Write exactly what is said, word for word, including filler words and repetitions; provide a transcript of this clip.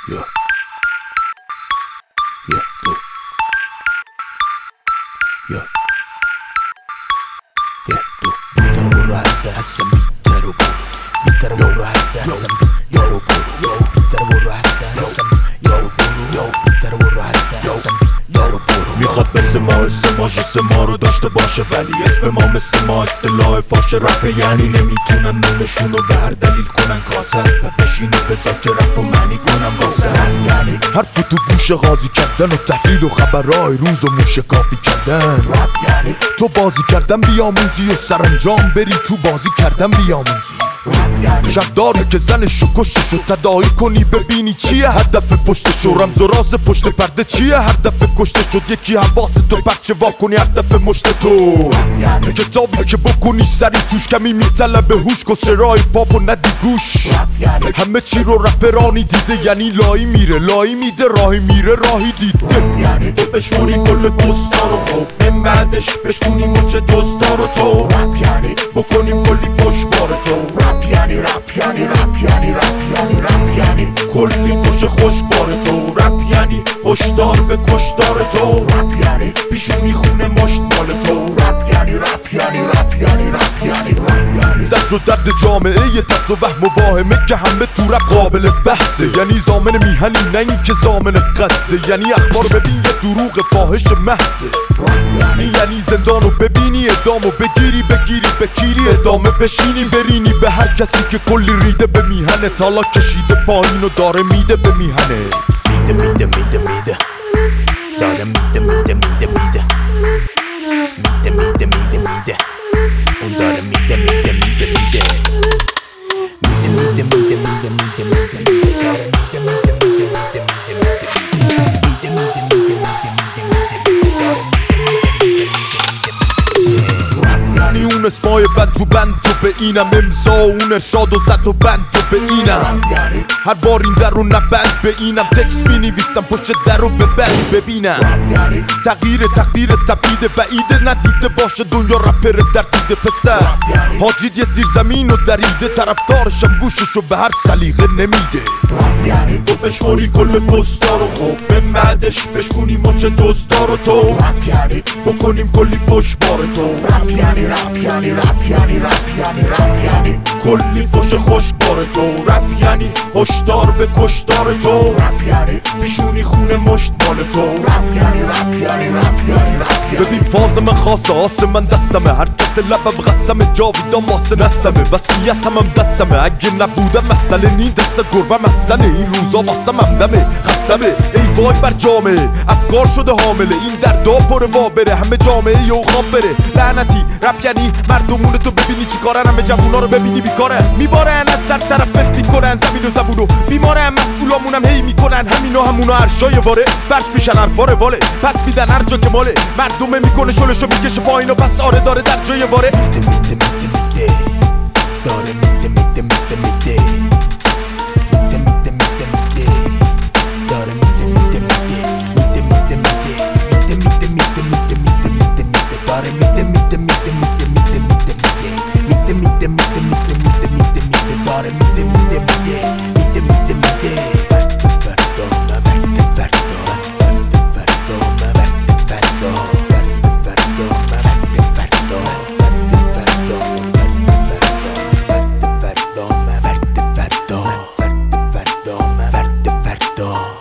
Yeah. Yeah, go. Yeah. Yeah, go. بیتر برو هسته هستم بیتر و برو بیتر برو هسته هستم بیتر و برو بیتر برو هسته هستم بیتر و برو بیتر برو هسته هستم بیتر و برو میخواد مثل ما اسم جسم ما رو داشته باشه ولی اسم ما مثل ما اصطلاح فاش رپ یعنی نمیتونن نونشون رو به هر دلیل کنن کاسر بشینه بذار که رپ و معنی کنن واسه یعنی حرف تو گوش قاضی کردن و تحلیل و خبرهای روز و موشکافی کردن رپ یعنی تو بازی کردن بیاموزی و سرانجام بری تو بازی کردن بیاموزی شک داره که زنش و کشتش رو تداعی کنی ببینی چیه هدف پشتش و رمز و راز پشت پرده چیه هر دفعه کشته شد یکی حواس تو بچه وا کنی هر دفعه مشت تو کتابی که بکنی سری توش کمی میطلبه هوش کس رای پاپ و ندی گوش همه چی رو رپرانی دیده یعنی لایی میره لایی میده راهی میره راهی دیده تو بشمونی کل دوستا رو خوب من بعدش بشکونی مچ دوستا رو تو بکنیم کلی فش بار تو رپ یعنی رپ یعنی رپ یعنی رپ یعنی رپ یعنی کلی فش خوش بار تو رپ یعنی هشدار به کشدار تو رپ یعنی پیشونی خونه مشت مال تو رپ یعنی رپ یعنی رپ یعنی رپ یعنی رپ یعنی زجر و درد جامعه یه ترس و وهم و واهمه که همه تو رپ قابل بحثه یعنی زامن میهنی نه این که زامن قصه یعنی اخبار ببین یه دروغ فاحش محضه یعنی زندانو ببینی ادامو بگیری بگیری بکیری ادامه بشینی برینی به هر کسی که کلی ریده به میهنه تالا کشیده پایین و داره میده به میهنه میده میده میده میده داره میده میده میده میده میده میده میده میده اون داره میده میده میده میده میده میده میده میده میده میده داره میده میده میده میده میده میده میده یعنی اون اسمای بند تو بند تو به اینم امضا اون ارشاد و زد و بند تو به اینم هر بار این در رو نبند به اینم تکس می نویسم پشت در رو به بند ببینم تغییر تقدیر تبدیده بعیده ندیده باشه دنیا رپر در دیده پسر حاجید یه زیر زمین و دریده طرفدارشم گوششو به هر سلیقه نمیده تو بشماری کل دوستا رو خوب من بعدش بشکونی مچ دوستا رو تو بکنیم کلی فش بار تو رپ یعنی رپ یعنی رپ یعنی رپ یعنی رپ یعنی کلی فش خوش بار تو رپ یعنی هشدار به کشدار تو رپ یعنی پیشونی خونه مشت مال تو رپ یعنی رپ یعنی رپ یعنی رپ ببین فاز من خاصه آسه من دستمه هر کت لبم قسمه جاویدان ماسه نستمه وسیعتم هم دستمه اگه نبودم مسئله نین دست گربه مسئله این روزا واسه ممدمه خستمه ای وای بر جامعه افکار شده حامله این دردا پر وا بره همه جامعه یو خواب بره لعنتی رپ یعنی مردمون تو ببینی چی کارن همه جوونا رو ببینی بیکارن میبارن از سر طرفت میکنن زمین و زبونو بیمارن مسئولامونم هی میکنن همینو همونو عرشای واره فرش میشن حرفا رواله پس میدن هر جا که ماله مردمه میکنه شلشو میکشه پایین و پس آره داره در جای واره میده میده میده میده داره میده میده میده میده میده میده میده میده داره میده میده میده میده میده میده میده میده میده میده میده میده داره میده میده میده میده میده میده میده میده میده میده میده میده میده داره میده میده میده میده میده میده فرد فردا مرد فردا فرد فردا مرد فردا فرد فردا مرد فردا فرد فردا مرد فردا فرد فردا مرد فردا فرد فردا مرد فردا